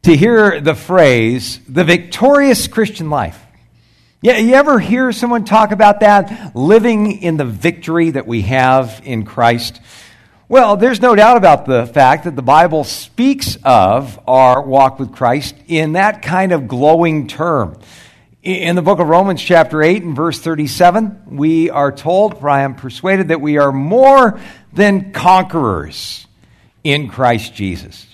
to hear the phrase, the victorious Christian life. Yeah, you ever hear someone talk about that, living in the victory that we have in Christ? Well, there's no doubt about the fact that the Bible speaks of our walk with Christ in that kind of glowing term. In the book of Romans chapter 8 and verse 37, we are told, for I am persuaded that we are more than conquerors in Christ Jesus.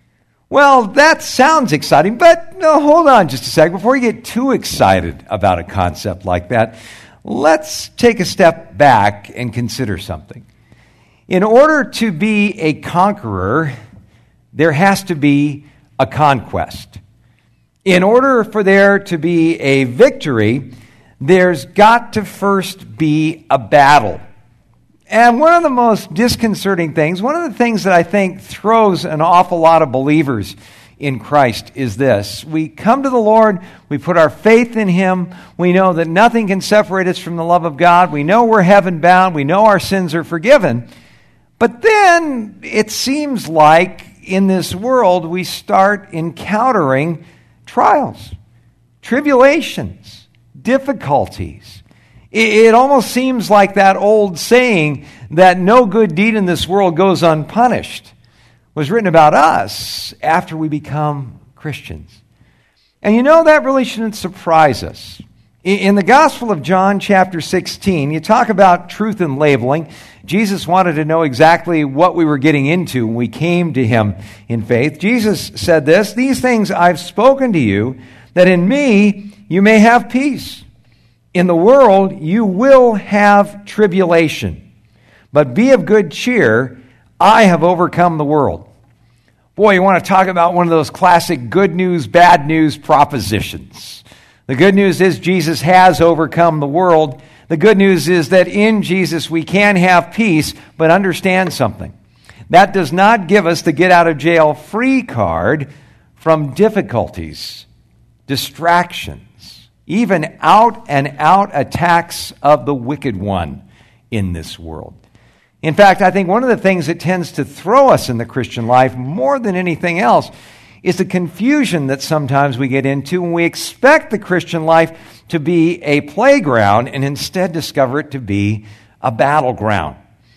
Well, that sounds exciting, but no, hold on just a second. Before you get too excited about a concept like that, let's take a step back and consider something. In order to be a conqueror, there has to be a conquest. In order for there to be a victory, there's got to first be a battle. And one of the most disconcerting things, one of the things that I think throws an awful lot of believers in Christ is this. We come to the Lord, we put our faith in Him, we know that nothing can separate us from the love of God, we know we're heaven bound, we know our sins are forgiven. But then it seems like in this world we start encountering trials, tribulations, difficulties. It almost seems like that old saying that no good deed in this world goes unpunished was written about us after we become Christians. And you know, that really shouldn't surprise us. In the Gospel of John chapter 16, you talk about truth and labeling. Jesus wanted to know exactly what we were getting into when we came to Him in faith. Jesus said this, "These things I've spoken to you, that in me you may have peace. In the world you will have tribulation. But be of good cheer, I have overcome the world." Boy, you want to talk about one of those classic good news, bad news propositions. The good news is Jesus has overcome the world. The good news is that in Jesus we can have peace, but understand something. That does not give us the get out of jail free card from difficulties, distractions, even out and out attacks of the wicked one in this world. In fact, I think one of the things that tends to throw us in the Christian life more than anything else is the confusion that sometimes we get into when we expect the Christian life to be a playground and instead discover it to be a battleground.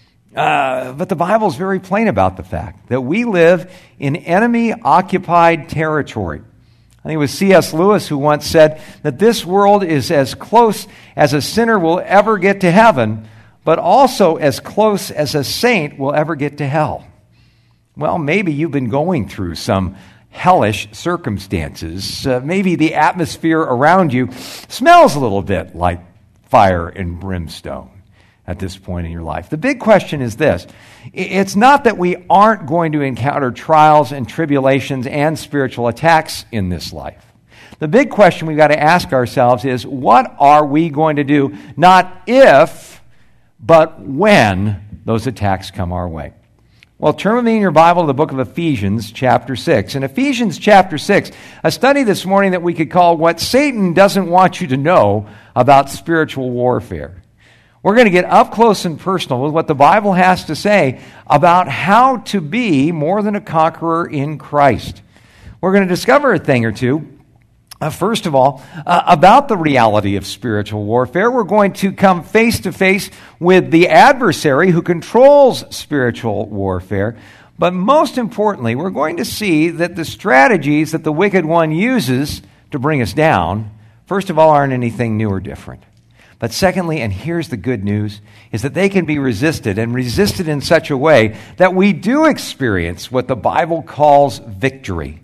But the Bible is very plain about the fact that we live in enemy-occupied territory. I think it was C.S. Lewis who once said that this world is as close as a sinner will ever get to heaven, but also as close as a saint will ever get to hell. Well, maybe you've been going through some hellish circumstances. Maybe the atmosphere around you smells a little bit like fire and brimstone at this point in your life. The big question is this. It's not that we aren't going to encounter trials and tribulations and spiritual attacks in this life. The big question we've got to ask ourselves is, what are we going to do? Not if, but when those attacks come our way. Well, turn with me in your Bible to the book of Ephesians chapter 6. In Ephesians chapter 6, a study this morning that we could call What Satan Doesn't Want You to Know About Spiritual Warfare. We're going to get up close and personal with what the Bible has to say about how to be more than a conqueror in Christ. We're going to discover a thing or two. First of all, about the reality of spiritual warfare. We're going to come face to face with the adversary who controls spiritual warfare. But most importantly, we're going to see that the strategies that the wicked one uses to bring us down, first of all, aren't anything new or different. But secondly, and here's the good news, is that they can be resisted, and resisted in such a way that we do experience what the Bible calls victory.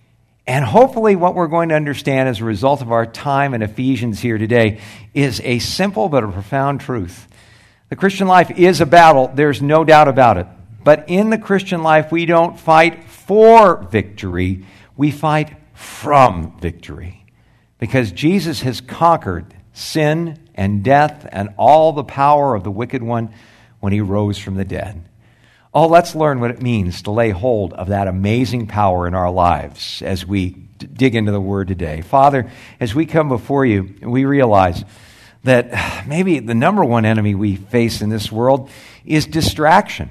And hopefully what we're going to understand as a result of our time in Ephesians here today is a simple but a profound truth. The Christian life is a battle, there's no doubt about it. But in the Christian life, we don't fight for victory, we fight from victory. Because Jesus has conquered sin and death and all the power of the wicked one when He rose from the dead. Oh, let's learn what it means to lay hold of that amazing power in our lives as we dig into the Word today. Father, as we come before You, we realize that maybe the number one enemy we face in this world is distraction.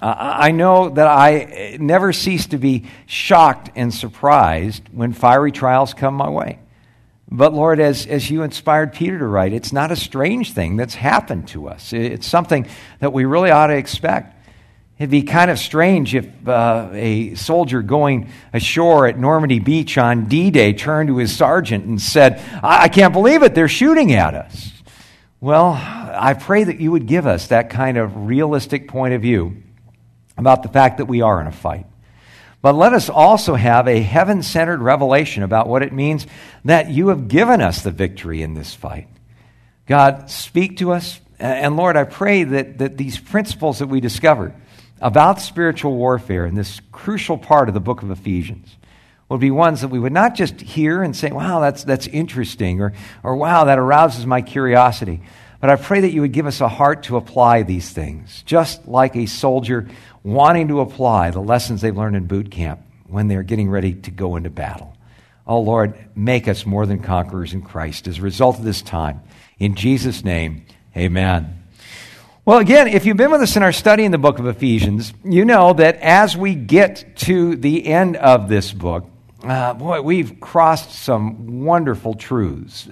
I know that I never cease to be shocked and surprised when fiery trials come my way. But Lord, as you inspired Peter to write, it's not a strange thing that's happened to us. It's something that we really ought to expect. It'd be kind of strange if a soldier going ashore at Normandy Beach on D-Day turned to his sergeant and said, I can't believe it, they're shooting at us. Well, I pray that you would give us that kind of realistic point of view about the fact that we are in a fight. But let us also have a heaven-centered revelation about what it means that you have given us the victory in this fight. God, speak to us. And Lord, I pray that these principles that we discovered about spiritual warfare in this crucial part of the book of Ephesians would be ones that we would not just hear and say, wow, that's interesting, or wow, that arouses my curiosity. But I pray that you would give us a heart to apply these things, just like a soldier wanting to apply the lessons they've learned in boot camp when they're getting ready to go into battle. Oh, Lord, make us more than conquerors in Christ as a result of this time. In Jesus' name, amen. Well, again, if you've been with us in our study in the book of Ephesians, you know that as we get to the end of this book, we've crossed some wonderful truths.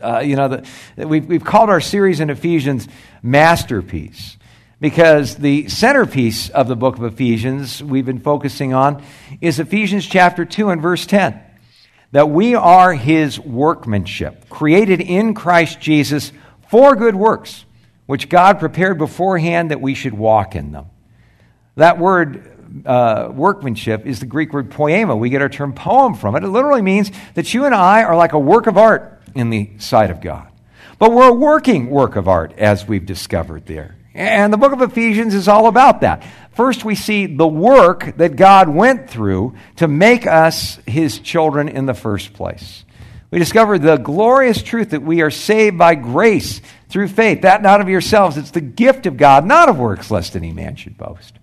We've called our series in Ephesians Masterpiece, because the centerpiece of the book of Ephesians we've been focusing on is Ephesians chapter 2 and verse 10, that we are his workmanship, created in Christ Jesus for good works, which God prepared beforehand that we should walk in them. That word workmanship is the Greek word poema. We get our term poem from it. It literally means that you and I are like a work of art in the sight of God. But we're a working work of art, as we've discovered there. And the book of Ephesians is all about that. First, we see the work that God went through to make us his children in the first place. We discover the glorious truth that we are saved by grace through faith, that not of yourselves. It's the gift of God, not of works, lest any man should boast.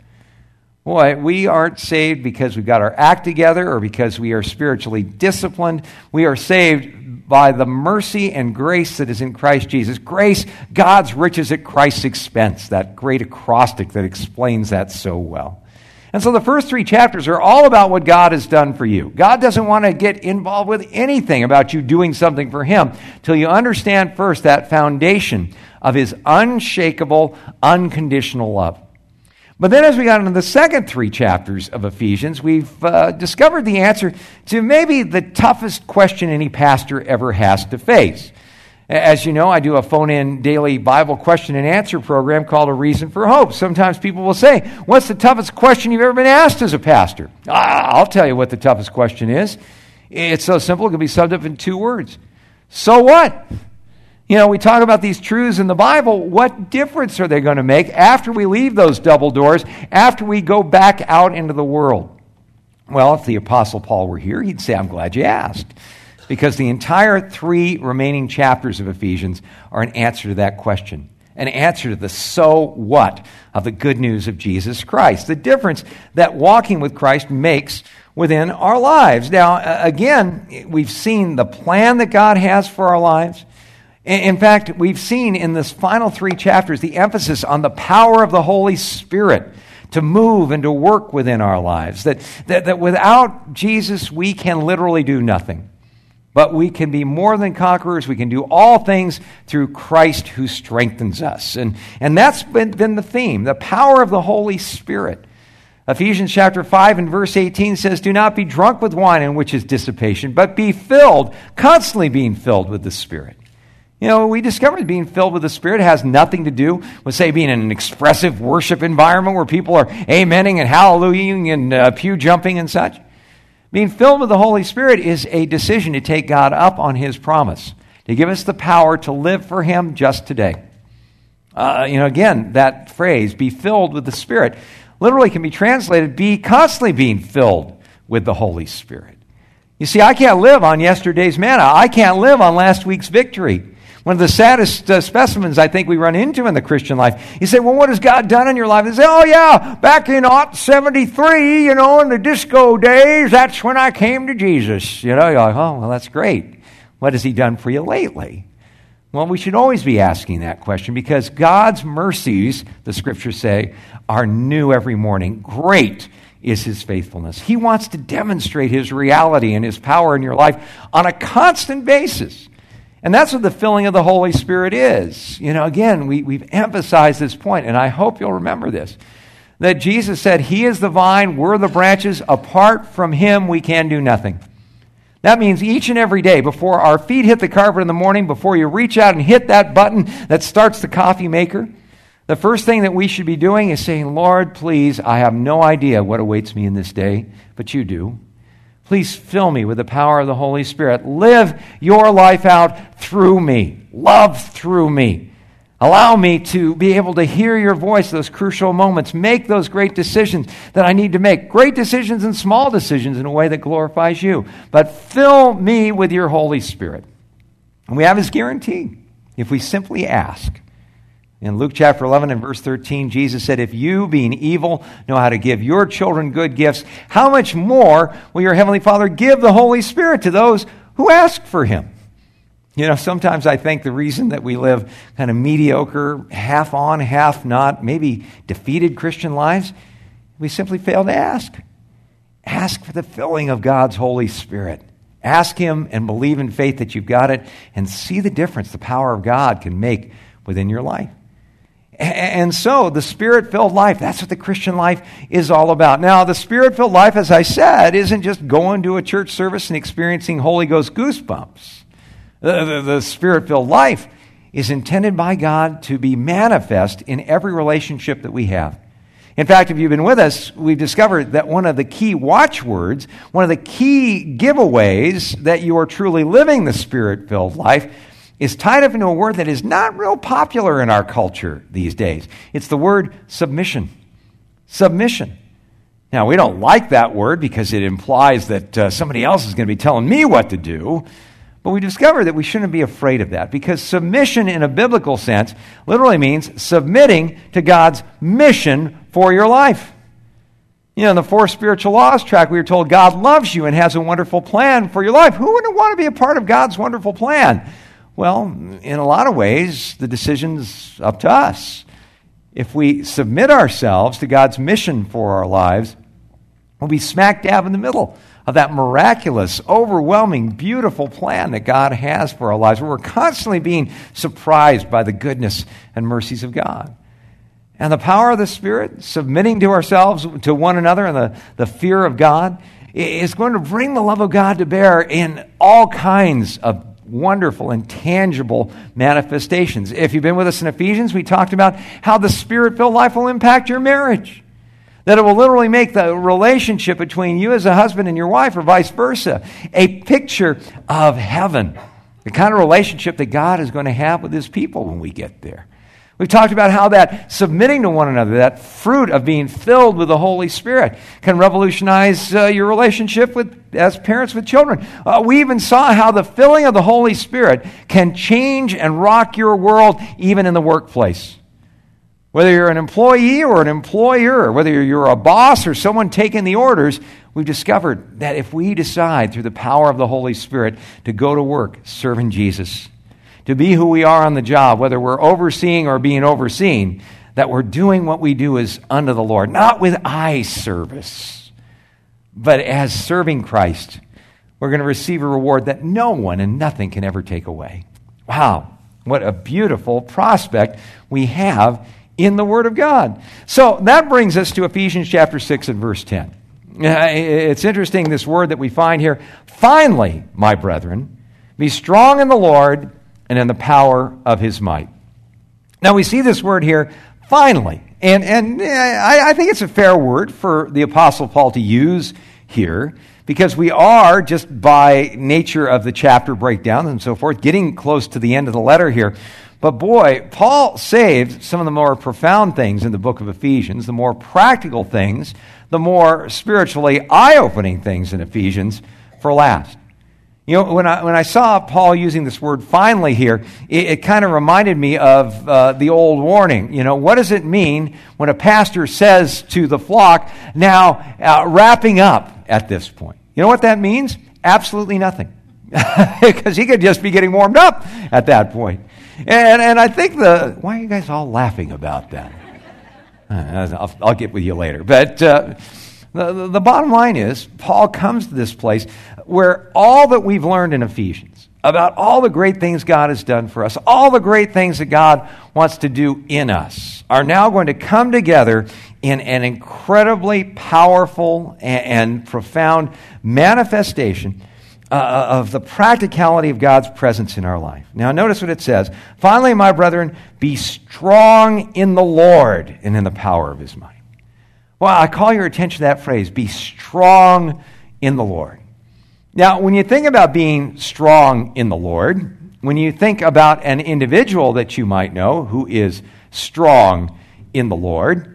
Boy, we aren't saved because we've got our act together or because we are spiritually disciplined. We are saved by the mercy and grace that is in Christ Jesus. Grace, God's riches at Christ's expense, that great acrostic that explains that so well. And so the first 3 chapters are all about what God has done for you. God doesn't want to get involved with anything about you doing something for him till you understand first that foundation of his unshakable, unconditional love. But then as we got into the second 3 chapters of Ephesians, we've discovered the answer to maybe the toughest question any pastor ever has to face. As you know, I do a phone-in daily Bible question and answer program called A Reason for Hope. Sometimes people will say, what's the toughest question you've ever been asked as a pastor? I'll tell you what the toughest question is. It's so simple, it can be summed up in 2 words. So what? You know, we talk about these truths in the Bible. What difference are they going to make after we leave those double doors, after we go back out into the world? Well, if the Apostle Paul were here, he'd say, I'm glad you asked. Because the entire 3 remaining chapters of Ephesians are an answer to that question. An answer to the so what of the good news of Jesus Christ. The difference that walking with Christ makes within our lives. Now, again, we've seen the plan that God has for our lives. In fact, we've seen in this final 3 chapters the emphasis on the power of the Holy Spirit to move and to work within our lives. That without Jesus, we can literally do nothing. But we can be more than conquerors. We can do all things through Christ who strengthens us. And that's been the theme, the power of the Holy Spirit. Ephesians chapter 5 and verse 18 says, do not be drunk with wine in which is dissipation, but be filled, constantly being filled with the Spirit. You know, we discovered being filled with the Spirit has nothing to do with, say, being in an expressive worship environment where people are amening and hallelujahing and pew jumping and such. Being filled with the Holy Spirit is a decision to take God up on his promise, to give us the power to live for him just today. Again, that phrase, be filled with the Spirit, literally can be translated, be constantly being filled with the Holy Spirit. You see, I can't live on yesterday's manna. I can't live on last week's victory. One of the saddest specimens I think we run into in the Christian life. You say, well, what has God done in your life? They say, oh yeah, back in 73, in the disco days, that's when I came to Jesus. You're like, oh, well, that's great. What has he done for you lately? Well, we should always be asking that question because God's mercies, the scriptures say, are new every morning. Great is his faithfulness. He wants to demonstrate his reality and his power in your life on a constant basis. And that's what the filling of the Holy Spirit is. Again, we've emphasized this point, and I hope you'll remember this, that Jesus said, he is the vine, we're the branches. Apart from him, we can do nothing. That means each and every day, before our feet hit the carpet in the morning, before you reach out and hit that button that starts the coffee maker, the first thing that we should be doing is saying, Lord, please, I have no idea what awaits me in this day, but you do. Please fill me with the power of the Holy Spirit. Live your life out through me. Love through me. Allow me to be able to hear your voice, those crucial moments. Make those great decisions that I need to make. Great decisions and small decisions in a way that glorifies you. But fill me with your Holy Spirit. And we have his guarantee if we simply ask. In Luke chapter 11 and verse 13, Jesus said, if you, being evil, know how to give your children good gifts, how much more will your heavenly Father give the Holy Spirit to those who ask for him? Sometimes I think the reason that we live kind of mediocre, half on, half not, maybe defeated Christian lives, we simply fail to ask. Ask for the filling of God's Holy Spirit. Ask him and believe in faith that you've got it and see the difference the power of God can make within your life. And so the Spirit-filled life, that's what the Christian life is all about. Now, the Spirit-filled life, as I said, isn't just going to a church service and experiencing Holy Ghost goosebumps. The Spirit-filled life is intended by God to be manifest in every relationship that we have. In fact, if you've been with us, we've discovered that one of the key watchwords, one of the key giveaways that you are truly living the Spirit-filled life is tied up into a word that is not real popular in our culture these days. It's the word submission. Submission. Now, we don't like that word because it implies that somebody else is going to be telling me what to do. But we discovered that we shouldn't be afraid of that because submission in a biblical sense literally means submitting to God's mission for your life. In the 4 Spiritual Laws track, we were told God loves you and has a wonderful plan for your life. Who wouldn't want to be a part of God's wonderful plan? Well, in a lot of ways, the decision's up to us. If we submit ourselves to God's mission for our lives, we'll be smack dab in the middle of that miraculous, overwhelming, beautiful plan that God has for our lives, where we're constantly being surprised by the goodness and mercies of God. And the power of the Spirit, submitting to ourselves, to one another, and the fear of God, is going to bring the love of God to bear in all kinds of wonderful and tangible manifestations. If you've been with us in Ephesians, we talked about how the Spirit-filled life will impact your marriage. That it will literally make the relationship between you as a husband and your wife, or vice versa, a picture of heaven. The kind of relationship that God is going to have with his people when we get there. We've talked about how that submitting to one another, that fruit of being filled with the Holy Spirit, can revolutionize your relationship as parents with children. We even saw how the filling of the Holy Spirit can change and rock your world even in the workplace. Whether you're an employee or an employer, whether you're a boss or someone taking the orders, we've discovered that if we decide through the power of the Holy Spirit to go to work serving Jesus, to be who we are on the job, whether we're overseeing or being overseen, that we're doing what we do is unto the Lord, not with eye service, but as serving Christ. We're going to receive a reward that no one and nothing can ever take away. Wow, what a beautiful prospect we have in the Word of God. So that brings us to Ephesians chapter 6 and verse 10. It's interesting, this word that we find here. Finally, my brethren, be strong in the Lord and in the power of his might. Now we see this word here, finally. And I think it's a fair word for the Apostle Paul to use here, because we are, just by nature of the chapter breakdown and so forth, getting close to the end of the letter here. But boy, Paul saved some of the more profound things in the book of Ephesians, the more practical things, the more spiritually eye-opening things in Ephesians for last. When I saw Paul using this word finally here, it kind of reminded me of the old warning. What does it mean when a pastor says to the flock, now wrapping up at this point? You know what that means? Absolutely nothing. Because he could just be getting warmed up at that point. And I think why are you guys all laughing about that? I'll get with you later. But the bottom line is, Paul comes to this place where all that we've learned in Ephesians about all the great things God has done for us, all the great things that God wants to do in us, are now going to come together in an incredibly powerful and profound manifestation of the practicality of God's presence in our life. Now, notice what it says. Finally, my brethren, be strong in the Lord and in the power of his might. Well, I call your attention to that phrase, be strong in the Lord. Now, when you think about being strong in the Lord, when you think about an individual that you might know who is strong in the Lord,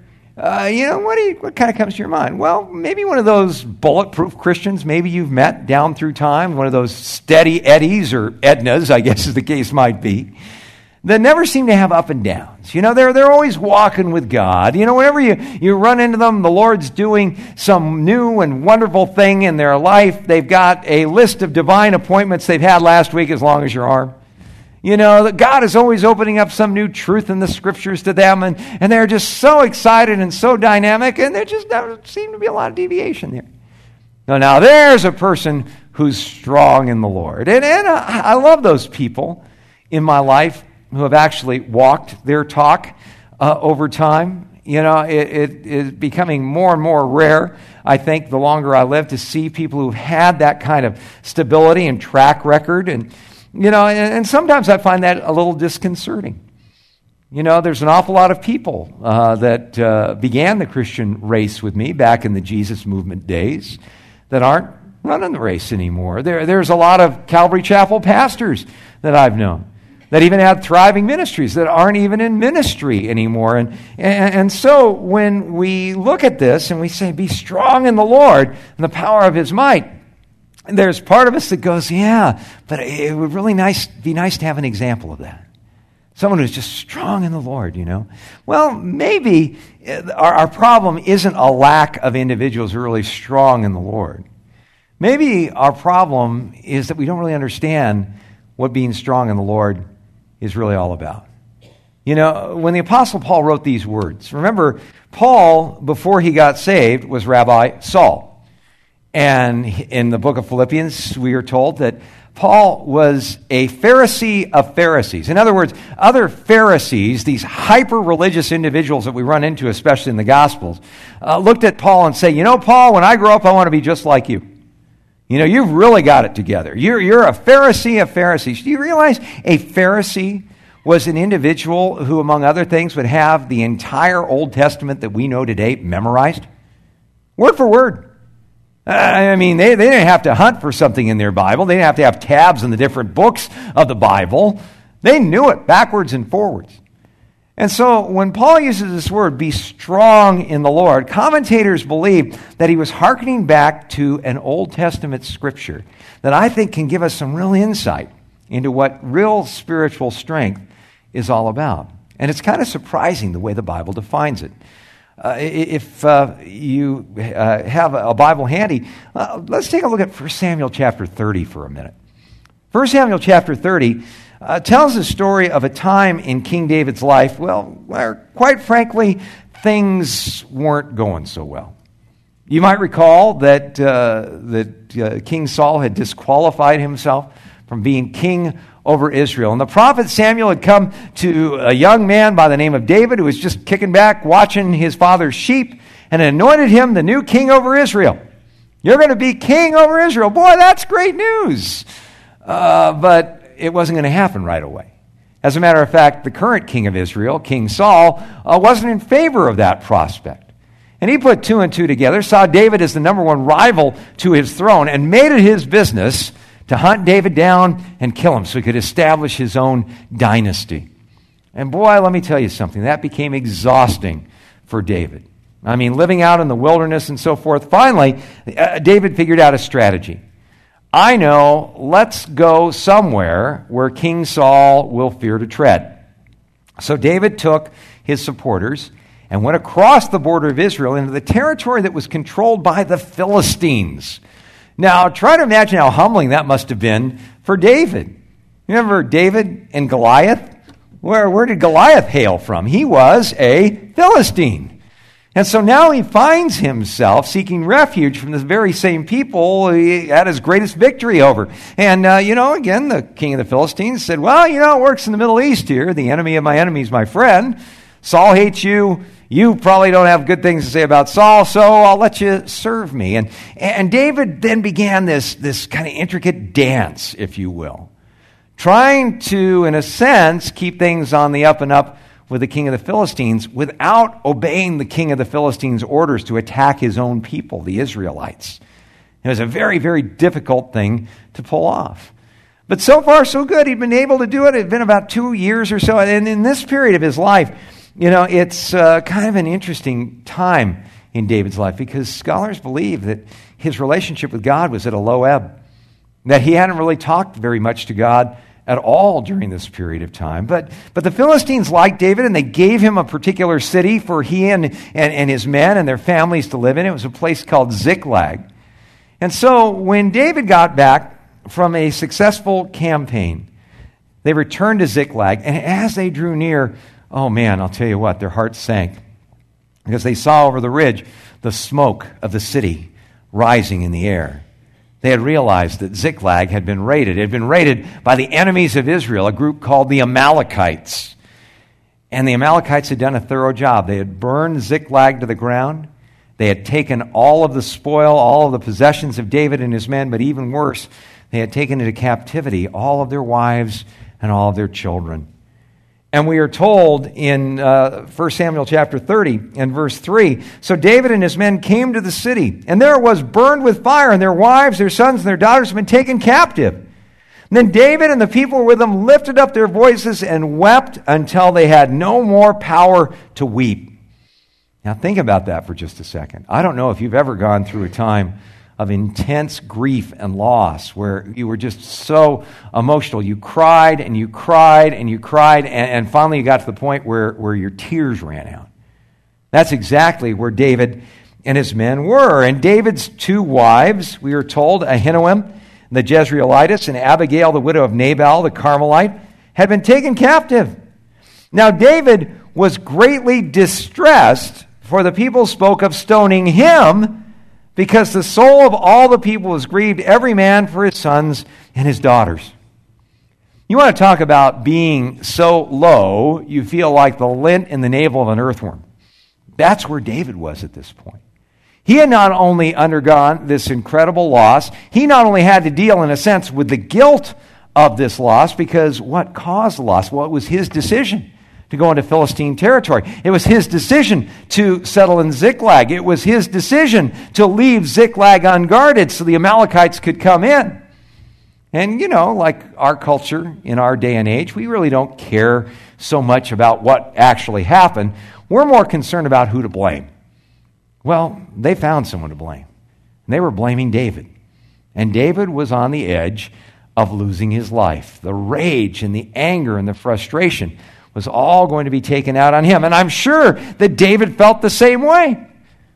what kind of comes to your mind? Well, maybe one of those bulletproof Christians maybe you've met down through time, one of those steady Eddies or Ednas, I guess as the case might be, that never seem to have up and downs. They're always walking with God. Whenever you run into them, the Lord's doing some new and wonderful thing in their life. They've got a list of divine appointments they've had last week as long as your arm. That God is always opening up some new truth in the Scriptures to them, and they're just so excited and so dynamic, and there just doesn't seem to be a lot of deviation there. Now there's a person who's strong in the Lord. And I love those people in my life who have actually walked their talk over time. It is becoming more and more rare, I think, the longer I live, to see people who've had that kind of stability and track record. And sometimes I find that a little disconcerting. There's an awful lot of people that began the Christian race with me back in the Jesus movement days that aren't running the race anymore. There's a lot of Calvary Chapel pastors that I've known that even had thriving ministries that aren't even in ministry anymore. And so when we look at this and we say, be strong in the Lord and the power of his might, there's part of us that goes, yeah, but it would really be nice to have an example of that. Someone who's just strong in the Lord, Well, maybe our problem isn't a lack of individuals who are really strong in the Lord. Maybe our problem is that we don't really understand what being strong in the Lord is really all about. When the Apostle Paul wrote these words, remember, Paul, before he got saved, was Rabbi Saul. And in the book of Philippians, we are told that Paul was a Pharisee of Pharisees. In other words, other Pharisees, these hyper-religious individuals that we run into, especially in the Gospels, looked at Paul and say, Paul, when I grow up, I want to be just like you. You've really got it together. You're a Pharisee of Pharisees. Do you realize a Pharisee was an individual who, among other things, would have the entire Old Testament that we know today memorized? Word for word. They didn't have to hunt for something in their Bible. They didn't have to have tabs in the different books of the Bible. They knew it backwards and forwards. And so when Paul uses this word, be strong in the Lord, commentators believe that he was hearkening back to an Old Testament scripture that I think can give us some real insight into what real spiritual strength is all about. And it's kind of surprising the way the Bible defines it. If you have a Bible handy, let's take a look at 1 Samuel chapter 30 for a minute. 1 Samuel chapter 30 tells the story of a time in King David's life, where, quite frankly, things weren't going so well. You might recall that King Saul had disqualified himself from being king over Israel. And the prophet Samuel had come to a young man by the name of David who was just kicking back, watching his father's sheep, and anointed him the new king over Israel. You're going to be king over Israel. Boy, that's great news. But it wasn't going to happen right away. As a matter of fact, the current king of Israel, King Saul, wasn't in favor of that prospect. And he put two and two together, saw David as the number one rival to his throne, and made it his business to hunt David down and kill him so he could establish his own dynasty. And boy, let me tell you something, that became exhausting for David. Living out in the wilderness and so forth. Finally, David figured out a strategy. I know, let's go somewhere where King Saul will fear to tread. So David took his supporters and went across the border of Israel into the territory that was controlled by the Philistines. Now, try to imagine how humbling that must have been for David. You remember David and Goliath? Where did Goliath hail from? He was a Philistine. And so now he finds himself seeking refuge from this very same people he had his greatest victory over. And, again, the king of the Philistines said, well, it works in the Middle East here. The enemy of my enemy is my friend. Saul hates you. You probably don't have good things to say about Saul, so I'll let you serve me. And David then began this kind of intricate dance, if you will, trying to, in a sense, keep things on the up and up with the king of the Philistines without obeying the king of the Philistines' orders to attack his own people, the Israelites. It was a very, very difficult thing to pull off. But so far, so good. He'd been able to do it. It had been about 2 years or so. And in this period of his life, it's kind of an interesting time in David's life because scholars believe that his relationship with God was at a low ebb, that he hadn't really talked very much to God at all during this period of time. But the Philistines liked David, and they gave him a particular city for he and his men and their families to live in. It was a place called Ziklag. And so when David got back from a successful campaign, they returned to Ziklag, and as they drew near, oh man, I'll tell you what, their hearts sank because they saw over the ridge the smoke of the city rising in the air. They had realized that Ziklag had been raided. It had been raided by the enemies of Israel, a group called the Amalekites. And the Amalekites had done a thorough job. They had burned Ziklag to the ground. They had taken all of the spoil, all of the possessions of David and his men, but even worse, they had taken into captivity all of their wives and all of their children. And we are told in 1 Samuel chapter 30 and verse 3, so David and his men came to the city, and there it was burned with fire, and their wives, their sons, and their daughters had been taken captive. And then David and the people with him lifted up their voices and wept until they had no more power to weep. Now think about that for just a second. I don't know if you've ever gone through a time of intense grief and loss where you were just so emotional. You cried and you cried and you cried, and finally you got to the point where your tears ran out. That's exactly where David and his men were. And David's 2 wives, we are told, Ahinoam, the Jezreelitess, and Abigail, the widow of Nabal, the Carmelite, had been taken captive. Now David was greatly distressed, for the people spoke of stoning him, because the soul of all the people was grieved, every man for his sons and his daughters. You want to talk about being so low, you feel like the lint in the navel of an earthworm. That's where David was at this point. He had not only undergone this incredible loss, he not only had to deal, in a sense, with the guilt of this loss, because what caused the loss? Well, it was his decision to go into Philistine territory. It was his decision to settle in Ziklag. It was his decision to leave Ziklag unguarded so the Amalekites could come in. And, like our culture in our day and age, we really don't care so much about what actually happened. We're more concerned about who to blame. Well, they found someone to blame. And they were blaming David. And David was on the edge of losing his life. The rage and the anger and the frustration was all going to be taken out on him. And I'm sure that David felt the same way.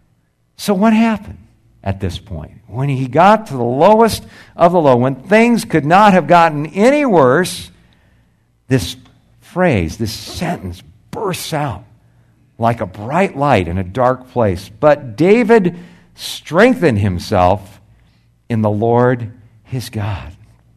So what happened at this point? When he got to the lowest of the low, when things could not have gotten any worse, this phrase, this sentence bursts out like a bright light in a dark place. But David strengthened himself in the Lord his God.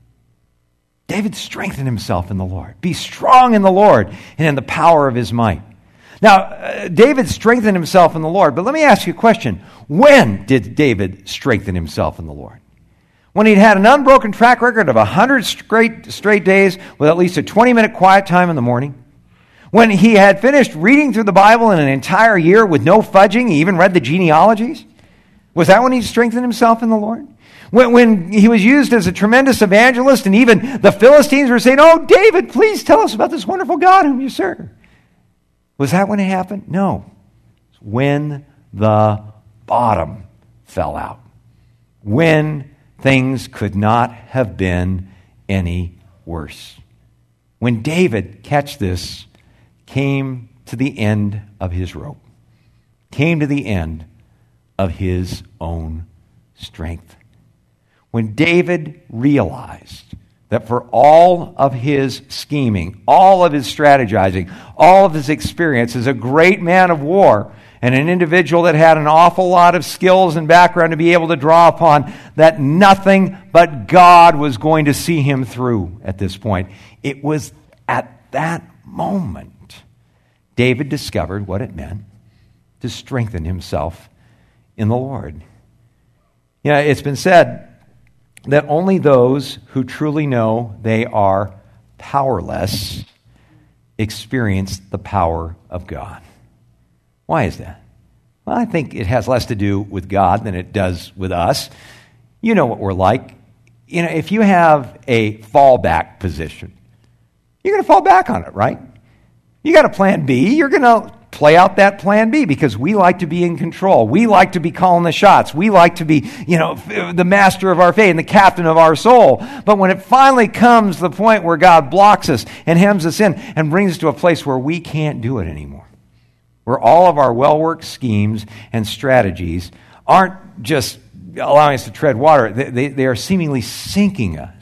David strengthened himself in the Lord. Be strong in the Lord and in the power of his might. Now, David strengthened himself in the Lord, but let me ask you a question. When did David strengthen himself in the Lord? When he'd had an unbroken track record of 100 straight days with at least a 20-minute quiet time in the morning? When he had finished reading through the Bible in an entire year with no fudging, he even read the genealogies? Was that when he strengthened himself in the Lord? When he was used as a tremendous evangelist and even the Philistines were saying, oh, David, please tell us about this wonderful God whom you serve. Was that when it happened? No. It's when the bottom fell out. When things could not have been any worse. When David, catch this, came to the end of his rope. Came to the end of his own strength. When David realized that for all of his scheming, all of his strategizing, all of his experience as a great man of war and an individual that had an awful lot of skills and background to be able to draw upon, that nothing but God was going to see him through at this point. It was at that moment David discovered what it meant to strengthen himself in the Lord. You know, it's been said that only those who truly know they are powerless experience the power of God. Why is that? Well, I think it has less to do with God than it does with us. You know what we're like. You know, if you have a fallback position, you're going to fall back on it, right? You got a plan B, you're going to play out that plan B because we like to be in control. We like to be calling the shots. We like to be, the master of our fate and the captain of our soul. But when it finally comes to the point where God blocks us and hems us in and brings us to a place where we can't do it anymore, where all of our well-worked schemes and strategies aren't just allowing us to tread water, they are seemingly sinking us.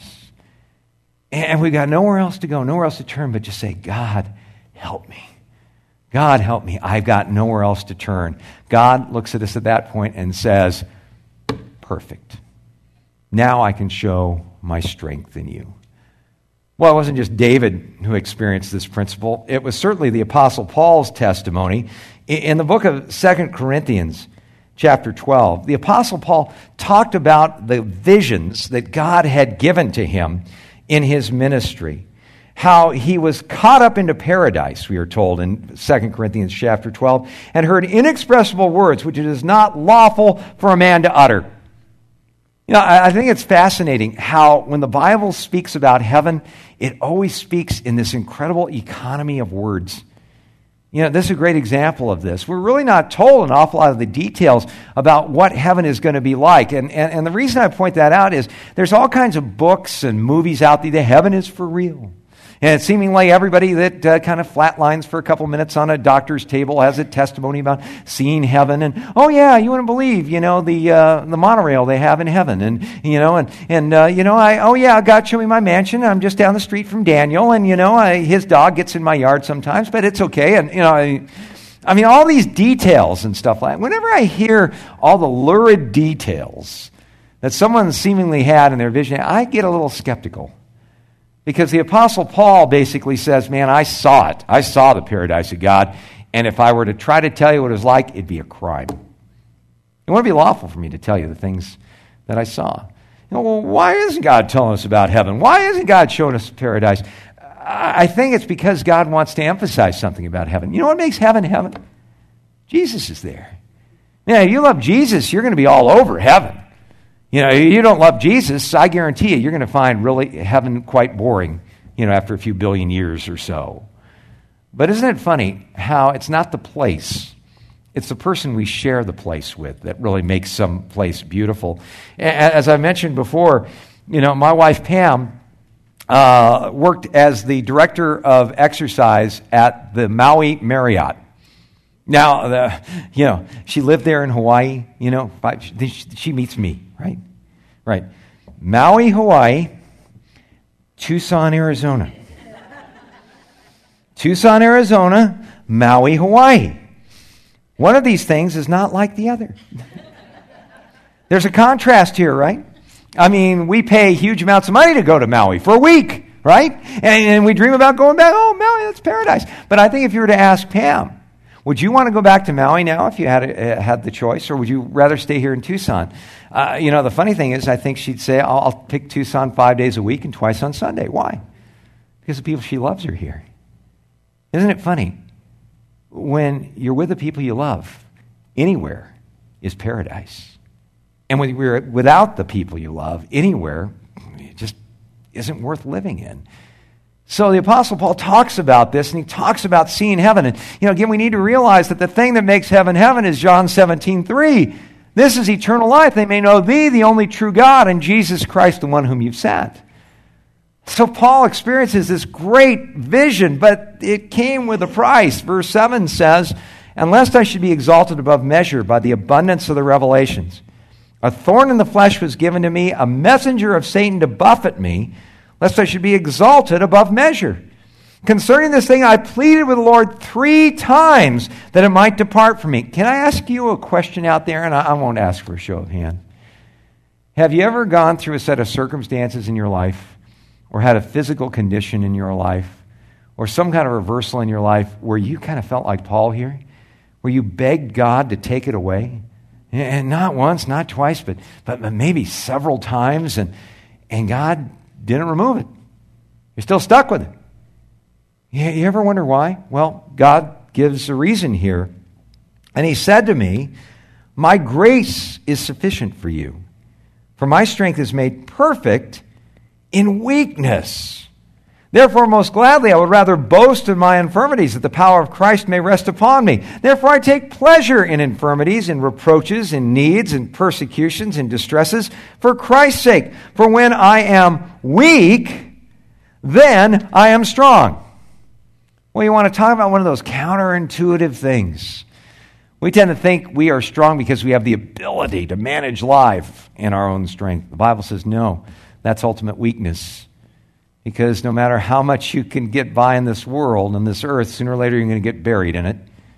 And we've got nowhere else to go, nowhere else to turn but just say, God, help me. God, help me. I've got nowhere else to turn. God looks at us at that point and says, perfect. Now I can show my strength in you. Well, it wasn't just David who experienced this principle. It was certainly the Apostle Paul's testimony. In the book of 2 Corinthians, chapter 12, the Apostle Paul talked about the visions that God had given to him in his ministry. How he was caught up into paradise, we are told in 2 Corinthians chapter 12, and heard inexpressible words which it is not lawful for a man to utter. You know, I think it's fascinating how when the Bible speaks about heaven, it always speaks in this incredible economy of words. You know, this is a great example of this. We're really not told an awful lot of the details about what heaven is going to be like. And the reason I point that out is there's all kinds of books and movies out there that heaven is for real. And it's seemingly everybody that kind of flatlines for a couple minutes on a doctor's table has a testimony about seeing heaven. And, oh yeah, you wouldn't believe, the monorail they have in heaven. And God showed me my mansion. I'm just down the street from Daniel. And, his dog gets in my yard sometimes, but it's okay. And, all these details and stuff like that. Whenever I hear all the lurid details that someone seemingly had in their vision, I get a little skeptical. Because the Apostle Paul basically says, man, I saw it. I saw the paradise of God. And if I were to try to tell you what it was like, it'd be a crime. It wouldn't be lawful for me to tell you the things that I saw. Well, why isn't God telling us about heaven? Why isn't God showing us paradise? I think it's because God wants to emphasize something about heaven. You know what makes heaven heaven? Jesus is there. Now, if you love Jesus, you're going to be all over heaven. You don't love Jesus, I guarantee you're going to find really heaven quite boring, after a few billion years or so. But isn't it funny how it's not the place, it's the person we share the place with that really makes some place beautiful. As I mentioned before, my wife Pam worked as the director of exercise at the Maui Marriott. Now, she lived there in Hawaii, she meets me, right? Right. Maui, Hawaii, Tucson, Arizona. Tucson, Arizona, Maui, Hawaii. One of these things is not like the other. There's a contrast here, right? We pay huge amounts of money to go to Maui for a week, right? And we dream about going back. Oh, Maui, that's paradise. But I think if you were to ask Pam, would you want to go back to Maui now if you had the choice, or would you rather stay here in Tucson? The funny thing is, I think she'd say, I'll pick Tucson 5 days a week and twice on Sunday. Why? Because the people she loves are here. Isn't it funny? When you're with the people you love, anywhere is paradise. And when you're without the people you love, anywhere, it just isn't worth living in. So the Apostle Paul talks about this, and he talks about seeing heaven. And, again, we need to realize that the thing that makes heaven heaven is John 17:3. This is eternal life. They may know thee, the only true God, and Jesus Christ, the one whom you've sent. So Paul experiences this great vision, but it came with a price. Verse 7 says, "And lest I should be exalted above measure by the abundance of the revelations, a thorn in the flesh was given to me, a messenger of Satan to buffet me, lest I should be exalted above measure. Concerning this thing, I pleaded with the Lord 3 times that it might depart from me. Can I ask you a question out there? And I won't ask for a show of hands. Have you ever gone through a set of circumstances in your life, or had a physical condition in your life, or some kind of reversal in your life where you kind of felt like Paul here, where you begged God to take it away? And not once, not twice, but maybe several times, and God didn't remove it. You're still stuck with it. You ever wonder why? Well, God gives a reason here. And he said to me, my grace is sufficient for you, for my strength is made perfect in weakness. Therefore, most gladly, I would rather boast of my infirmities, that the power of Christ may rest upon me. Therefore, I take pleasure in infirmities, in reproaches, in needs, in persecutions, in distresses, for Christ's sake. For when I am weak, then I am strong. Well, you want to talk about one of those counterintuitive things. We tend to think we are strong because we have the ability to manage life in our own strength. The Bible says no, that's ultimate weakness. Because no matter how much you can get by in this world, in this earth, sooner or later you're going to get buried in it.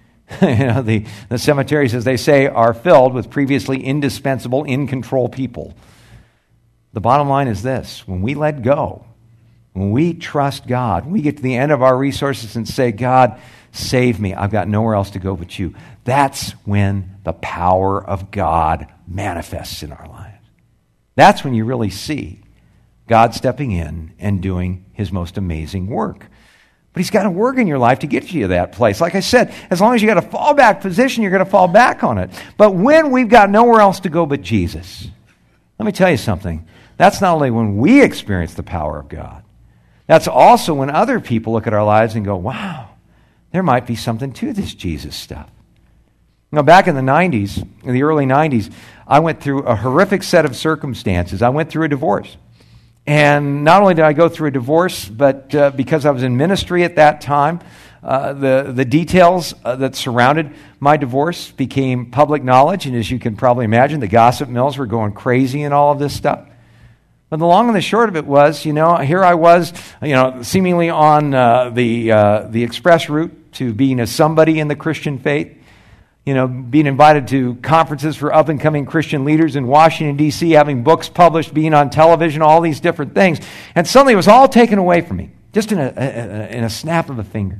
The cemeteries, as they say, are filled with previously indispensable, in-control people. The bottom line is this: when we let go, when we trust God, when we get to the end of our resources and say, God, save me, I've got nowhere else to go but you, that's when the power of God manifests in our lives. That's when you really see God stepping in and doing his most amazing work. But he's got to work in your life to get you to that place. Like I said, as long as you got a fallback position, you're going to fall back on it. But when we've got nowhere else to go but Jesus, let me tell you something. That's not only when we experience the power of God, that's also when other people look at our lives and go, wow, there might be something to this Jesus stuff. Now, back in the 90s, in the early 90s, I went through a horrific set of circumstances. I went through a divorce. And not only did I go through a divorce, but because I was in ministry at that time, the details that surrounded my divorce became public knowledge. And as you can probably imagine, the gossip mills were going crazy and all of this stuff. But the long and the short of it was, here I was, seemingly on the express route to being a somebody in the Christian faith. Being invited to conferences for up-and-coming Christian leaders in Washington, D.C., having books published, being on television, all these different things. And suddenly it was all taken away from me, just in a snap of a finger.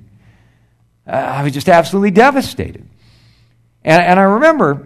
I was just absolutely devastated. And I remember,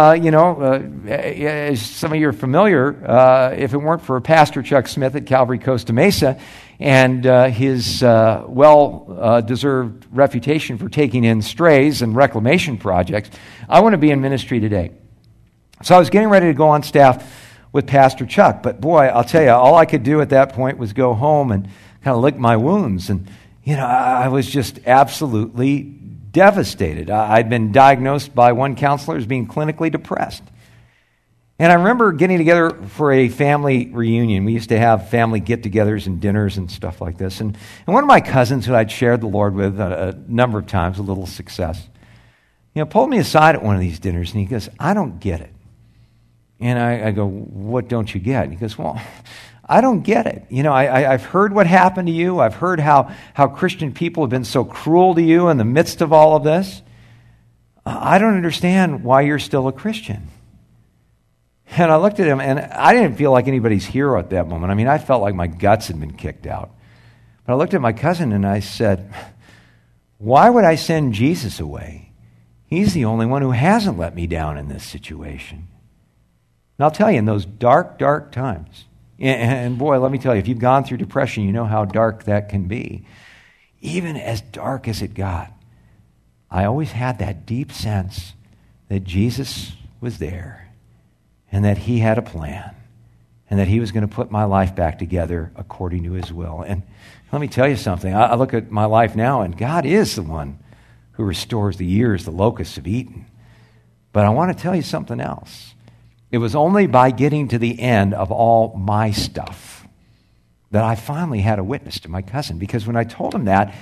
as some of you are familiar, if it weren't for Pastor Chuck Smith at Calvary Costa Mesa and his well-deserved reputation for taking in strays and reclamation projects, I wouldn't be in ministry today. So I was getting ready to go on staff with Pastor Chuck, but boy, I'll tell you, all I could do at that point was go home and kind of lick my wounds. And, I was just absolutely devastated. I'd been diagnosed by one counselor as being clinically depressed. And I remember getting together for a family reunion. We used to have family get-togethers and dinners and stuff like this. And one of my cousins who I'd shared the Lord with a number of times, a little success, pulled me aside at one of these dinners and he goes, I don't get it. And I go, what don't you get? And he goes, well, I don't get it. I've heard what happened to you. I've heard how Christian people have been so cruel to you in the midst of all of this. I don't understand why you're still a Christian. And I looked at him, and I didn't feel like anybody's hero at that moment. I mean, I felt like my guts had been kicked out. But I looked at my cousin, and I said, why would I send Jesus away? He's the only one who hasn't let me down in this situation. And I'll tell you, in those dark, dark times, and boy, let me tell you, if you've gone through depression, you know how dark that can be. Even as dark as it got, I always had that deep sense that Jesus was there and that he had a plan and that he was going to put my life back together according to his will. And let me tell you something. I look at my life now, and God is the one who restores the years the locusts have eaten. But I want to tell you something else. It was only by getting to the end of all my stuff that I finally had a witness to my cousin. Because when I told him that,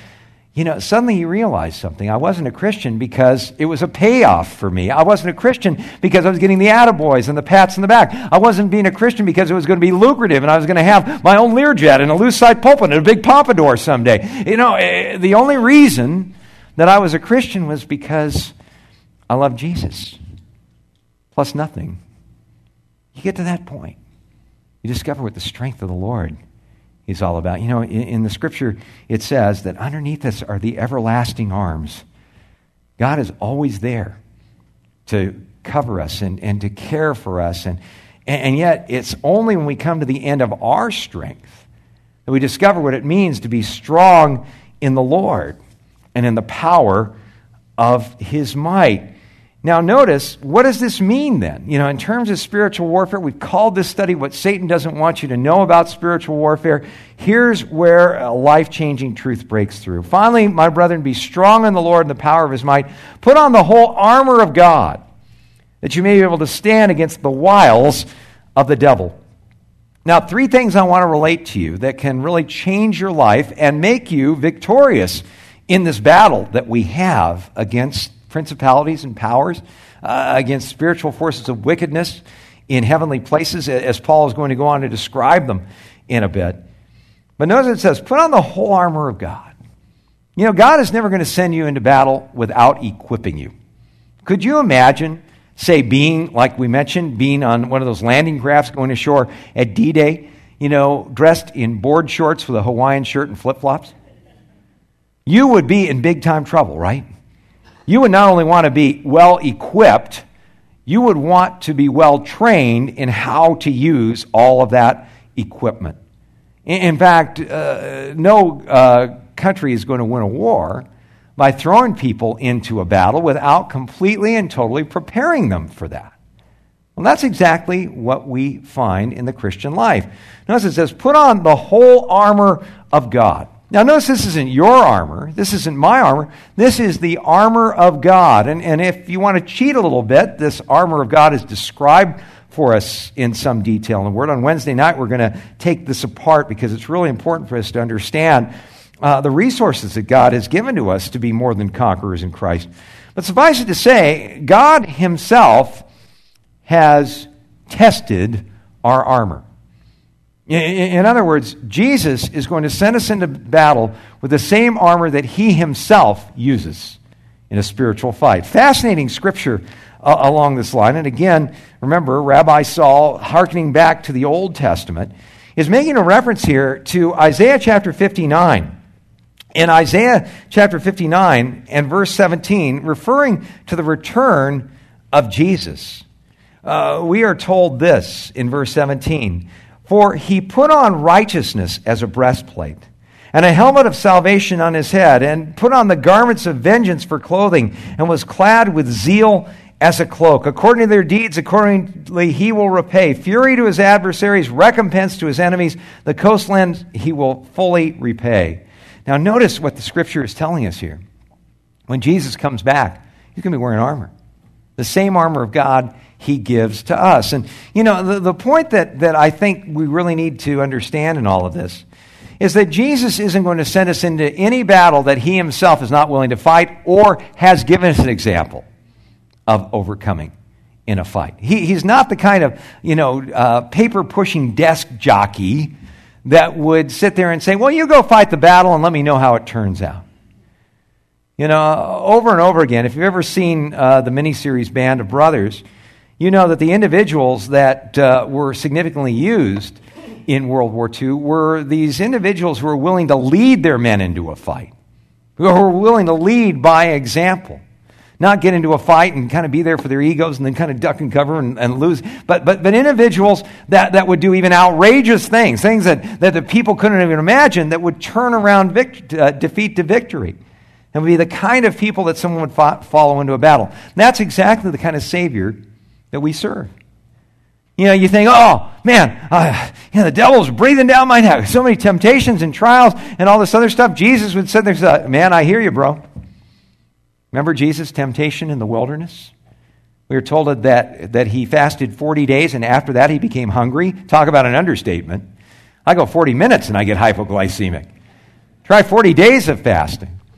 Suddenly you realize something. I wasn't a Christian because it was a payoff for me. I wasn't a Christian because I was getting the attaboys and the pats in the back. I wasn't being a Christian because it was going to be lucrative and I was going to have my own Learjet and a loose-side pulpit and a big pompadour someday. The only reason that I was a Christian was because I loved Jesus. Plus nothing. You get to that point. You discover what the strength of the Lord is all about. In the Scripture, it says that underneath us are the everlasting arms. God is always there to cover us and to care for us. And yet, it's only when we come to the end of our strength that we discover what it means to be strong in the Lord and in the power of His might. Now notice, what does this mean then? In terms of spiritual warfare, we've called this study What Satan Doesn't Want You to Know About Spiritual Warfare. Here's where a life-changing truth breaks through. Finally, my brethren, be strong in the Lord and the power of His might. Put on the whole armor of God, that you may be able to stand against the wiles of the devil. Now, 3 things I want to relate to you that can really change your life and make you victorious in this battle that we have against principalities and powers, against spiritual forces of wickedness in heavenly places, as Paul is going to go on to describe them in a bit. But notice it says, put on the whole armor of God. God is never going to send you into battle without equipping you. Could you imagine, say, being, like we mentioned, being on one of those landing crafts going ashore at D-Day, dressed in board shorts with a Hawaiian shirt and flip-flops? You would be in big-time trouble, right? You would not only want to be well-equipped, you would want to be well-trained in how to use all of that equipment. In fact, no country is going to win a war by throwing people into a battle without completely and totally preparing them for that. Well, that's exactly what we find in the Christian life. Notice it says, put on the whole armor of God. Now, notice this isn't your armor. This isn't my armor. This is the armor of God. And if you want to cheat a little bit, this armor of God is described for us in some detail in the Word. On Wednesday night, we're going to take this apart because it's really important for us to understand the resources that God has given to us to be more than conquerors in Christ. But suffice it to say, God Himself has tested our armor. In other words, Jesus is going to send us into battle with the same armor that He Himself uses in a spiritual fight. Fascinating scripture along this line. And again, remember, Rabbi Saul, hearkening back to the Old Testament, is making a reference here to Isaiah chapter 59. In Isaiah chapter 59 and verse 17, referring to the return of Jesus, we are told this in verse 17, for He put on righteousness as a breastplate, and a helmet of salvation on His head, and put on the garments of vengeance for clothing, and was clad with zeal as a cloak. According to their deeds, accordingly He will repay. Fury to His adversaries, recompense to His enemies. The coastland He will fully repay. Now notice what the Scripture is telling us here. When Jesus comes back, He's going to be wearing armor. The same armor of God He gives to us. And, the point that I think we really need to understand in all of this is that Jesus isn't going to send us into any battle that He Himself is not willing to fight or has given us an example of overcoming in a fight. He's not the kind of, paper-pushing desk jockey that would sit there and say, well, you go fight the battle and let me know how it turns out. Over and over again, if you've ever seen the miniseries Band of Brothers, you know that the individuals that were significantly used in World War II were these individuals who were willing to lead their men into a fight, who were willing to lead by example, not get into a fight and kind of be there for their egos and then kind of duck and cover and lose, but individuals that would do even outrageous things that the people couldn't even imagine, that would turn around defeat to victory. And would be the kind of people that someone would follow into a battle. And that's exactly the kind of Savior that we serve. You think, oh, man, the devil's breathing down my neck. So many temptations and trials and all this other stuff. Jesus would sit there and say, man, I hear you, bro. Remember Jesus' temptation in the wilderness? We were told that He fasted 40 days, and after that He became hungry. Talk about an understatement. I go 40 minutes and I get hypoglycemic. Try 40 days of fasting.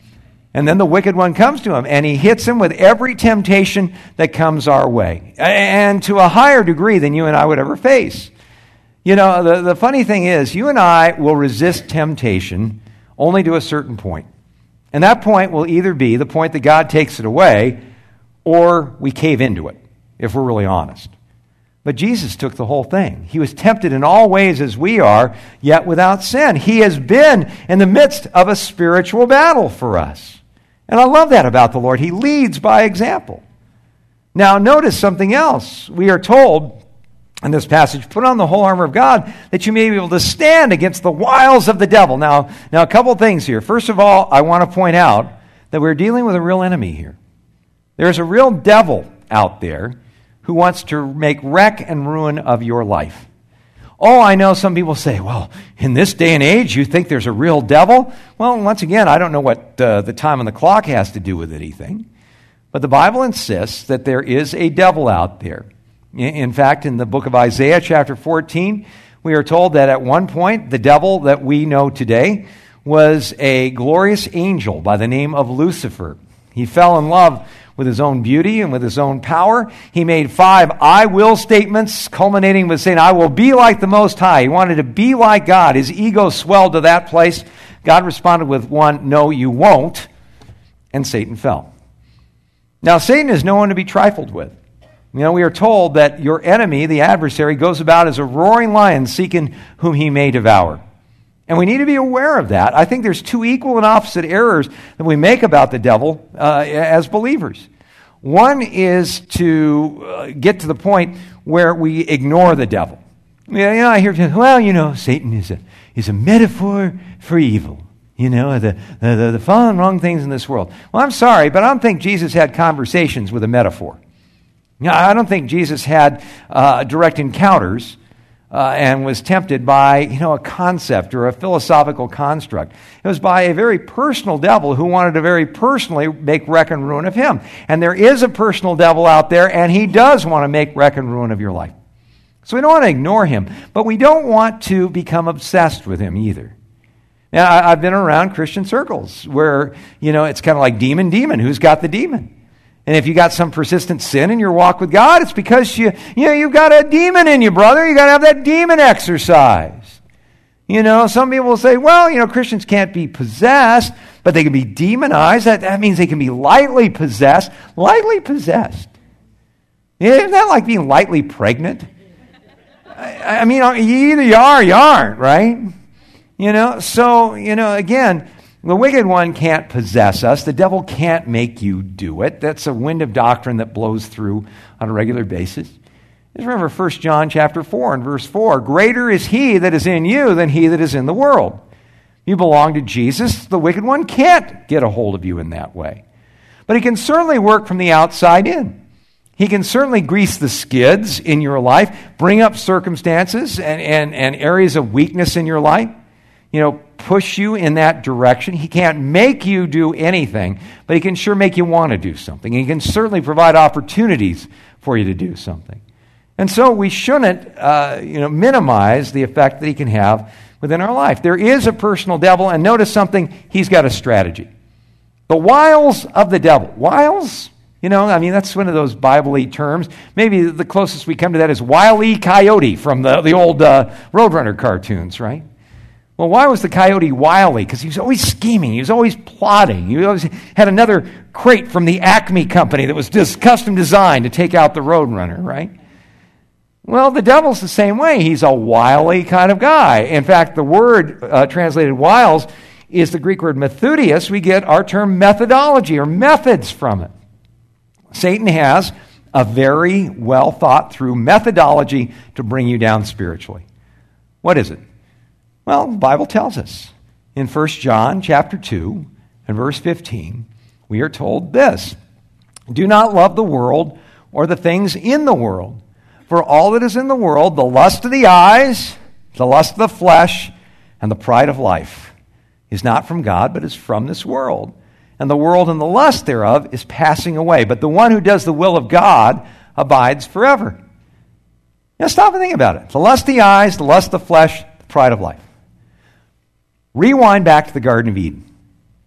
And then the wicked one comes to him, and he hits him with every temptation that comes our way, and to a higher degree than you and I would ever face. You know, the funny thing is, you and I will resist temptation only to a certain point. And that point will either be the point that God takes it away, or we cave into it, if we're really honest. But Jesus took the whole thing. He was tempted in all ways as we are, yet without sin. He has been in the midst of a spiritual battle for us. And I love that about the Lord. He leads by example. Now, notice something else. We are told in this passage, put on the whole armor of God that you may be able to stand against the wiles of the devil. Now a couple things here. First of all, I want to point out that we're dealing with a real enemy here. There's a real devil out there who wants to make wreck and ruin of your life. Oh, I know some people say, well, in this day and age, you think there's a real devil? Well, once again, I don't know what the time on the clock has to do with anything. But the Bible insists that there is a devil out there. In fact, in the book of Isaiah, chapter 14, we are told that at one point, the devil that we know today was a glorious angel by the name of Lucifer. He fell in love with his own beauty and with his own power. He made 5 I will statements, culminating with saying, I will be like the Most High. He wanted to be like God. His ego swelled to that place. God responded with one, no, you won't. And Satan fell. Now, Satan is no one to be trifled with. You know, we are told that your enemy, the adversary, goes about as a roaring lion seeking whom he may devour. And we need to be aware of that. I think there's 2 equal and opposite errors that we make about the devil as believers. One is to get to the point where we ignore the devil. I hear people, well, Satan is a metaphor for evil. The fallen wrong things in this world. Well, I'm sorry, but I don't think Jesus had conversations with a metaphor. I don't think Jesus had direct encounters and was tempted by, a concept or a philosophical construct. It was by a very personal devil who wanted to very personally make wreck and ruin of him. And there is a personal devil out there, and he does want to make wreck and ruin of your life. So we don't want to ignore him, but we don't want to become obsessed with him either. Now, I've been around Christian circles where, it's kind of like demon, who's got the demon? And if you got some persistent sin in your walk with God, it's because you've got a demon in you, brother. You got to have that demon exercise. Some people will say, well, Christians can't be possessed, but they can be demonized. That means they can be lightly possessed. Lightly possessed. Isn't that like being lightly pregnant? I mean, you either are or you aren't, right? So, again, the wicked one can't possess us. The devil can't make you do it. That's a wind of doctrine that blows through on a regular basis. Just remember 1 John chapter 4 and verse 4. Greater is he that is in you than he that is in the world. You belong to Jesus. The wicked one can't get a hold of you in that way. But he can certainly work from the outside in. He can certainly grease the skids in your life, bring up circumstances and areas of weakness in your life. Push you in that direction. He can't make you do anything, but he can sure make you want to do something. And he can certainly provide opportunities for you to do something. And so we shouldn't, minimize the effect that he can have within our life. There is a personal devil, and notice something, he's got a strategy. The wiles of the devil. Wiles? That's one of those Bible-y terms. Maybe the closest we come to that is Wile E. Coyote from the old Roadrunner cartoons, right? Well, why was the coyote wily? Because he was always scheming. He was always plotting. He always had another crate from the Acme company that was just custom designed to take out the Roadrunner, right? Well, the devil's the same way. He's a wily kind of guy. In fact, the word translated wiles is the Greek word methudius. We get our term methodology or methods from it. Satan has a very well thought through methodology to bring you down spiritually. What is it? Well, the Bible tells us. In 1 John chapter 2 and verse 15, we are told this. Do not love the world or the things in the world. For all that is in the world, the lust of the eyes, the lust of the flesh, and the pride of life, is not from God, but is from this world. And the world and the lust thereof is passing away. But the one who does the will of God abides forever. Now stop and think about it. The lust of the eyes, the lust of the flesh, the pride of life. Rewind back to the Garden of Eden.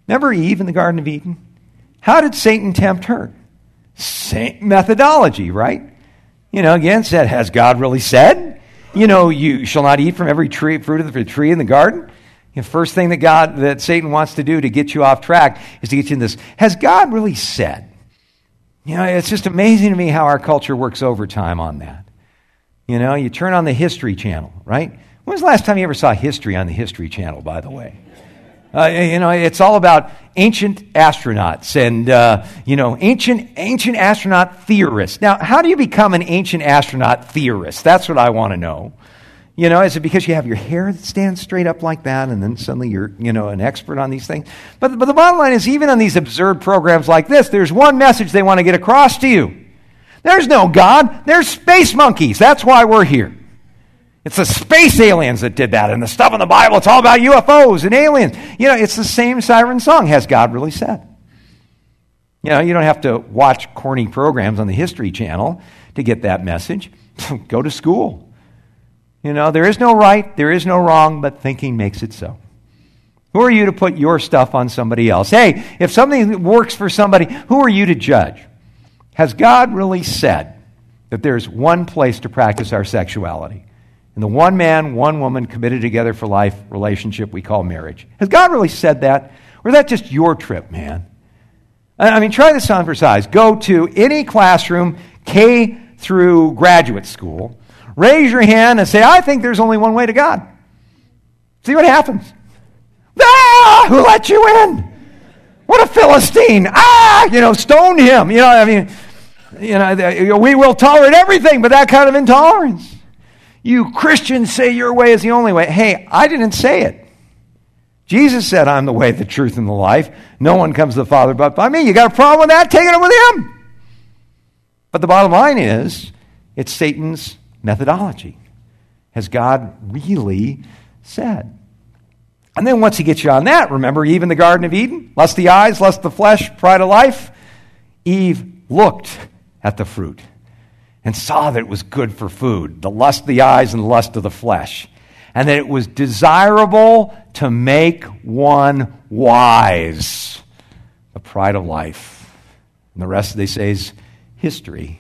Remember Eve in the Garden of Eden? How did Satan tempt her? Same methodology, right? Again, said, has God really said? You shall not eat from every fruit of the tree in the garden. The first thing that Satan wants to do to get you off track is to get you in this. Has God really said? It's just amazing to me how our culture works overtime on that. You turn on the History Channel, right? When was the last time you ever saw history on the History Channel, by the way? It's all about ancient astronauts and, ancient astronaut theorists. Now, how do you become an ancient astronaut theorist? That's what I want to know. Is it because you have your hair that stands straight up like that and then suddenly you're, an expert on these things? But the bottom line is, even on these absurd programs like this, there's one message they want to get across to you. There's no God. There's space monkeys. That's why we're here. It's the space aliens that did that. And the stuff in the Bible, it's all about UFOs and aliens. It's the same siren song. Has God really said? You don't have to watch corny programs on the History Channel to get that message. Go to school. There is no right, there is no wrong, but thinking makes it so. Who are you to put your stuff on somebody else? Hey, if something works for somebody, who are you to judge? Has God really said that there's one place to practice our sexuality? In the one man, one woman committed together for life relationship we call marriage. Has God really said that? Or is that just your trip, man? Try this on for size. Go to any classroom, K through graduate school, raise your hand and say, I think there's only one way to God. See what happens. Who let you in? What a Philistine. Stone him. We will tolerate everything, but that kind of intolerance. You Christians say your way is the only way. Hey, I didn't say it. Jesus said, I'm the way, the truth, and the life. No one comes to the Father but by me. You got a problem with that? Take it up with him. But the bottom line is, it's Satan's methodology. Has God really said? And then once he gets you on that, remember Eve in the Garden of Eden? Lust the eyes, lust the flesh, pride of life. Eve looked at the fruit and saw that it was good for food, the lust of the eyes and the lust of the flesh, and that it was desirable to make one wise, the pride of life. And the rest, they say, is history.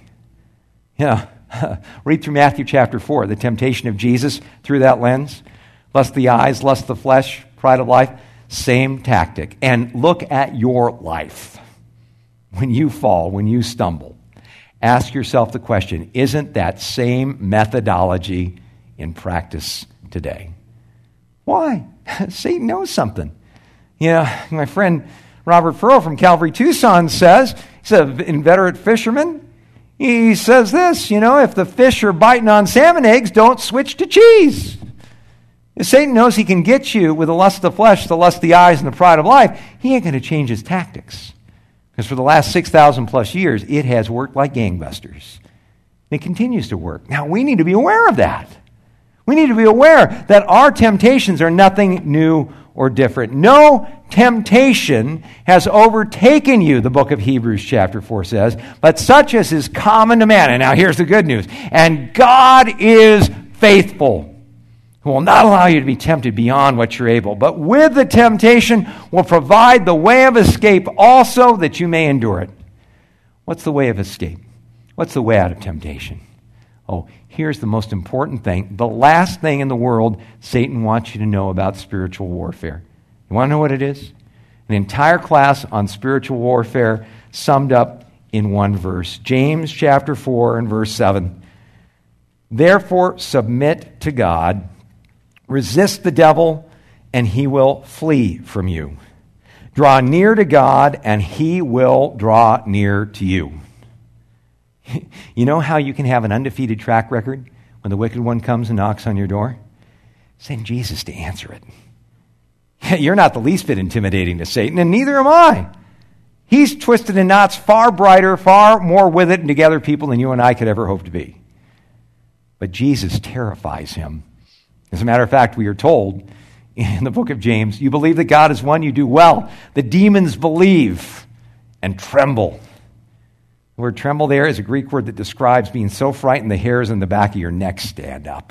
Read through Matthew chapter 4, the temptation of Jesus through that lens. Lust of the eyes, lust of the flesh, pride of life, same tactic. And look at your life. When you fall, when you stumble, ask yourself the question, isn't that same methodology in practice today? Why? Satan knows something. My friend Robert Furrow from Calvary Tucson says, he's an inveterate fisherman. He says this, if the fish are biting on salmon eggs, don't switch to cheese. If Satan knows he can get you with the lust of the flesh, the lust of the eyes, and the pride of life, he ain't going to change his tactics. Because for the last 6,000 plus years, it has worked like gangbusters. It continues to work. Now, we need to be aware of that. We need to be aware that our temptations are nothing new or different. No temptation has overtaken you, the book of Hebrews chapter 4 says, but such as is common to man. And now here's the good news. And God is faithful, who will not allow you to be tempted beyond what you're able, but with the temptation will provide the way of escape also, that you may endure it. What's the way of escape? What's the way out of temptation? Oh, here's the most important thing. The last thing in the world Satan wants you to know about spiritual warfare. You want to know what it is? An entire class on spiritual warfare summed up in one verse. James chapter 4 and verse 7. Therefore submit to God, resist the devil, and he will flee from you. Draw near to God, and he will draw near to you. You know how you can have an undefeated track record when the wicked one comes and knocks on your door? Send Jesus to answer it. You're not the least bit intimidating to Satan, and neither am I. He's twisted in knots far brighter, far more with it and together people than you and I could ever hope to be. But Jesus terrifies him. As a matter of fact, we are told in the book of James, you believe that God is one, you do well. The demons believe and tremble. The word tremble there is a Greek word that describes being so frightened the hairs on the back of your neck stand up.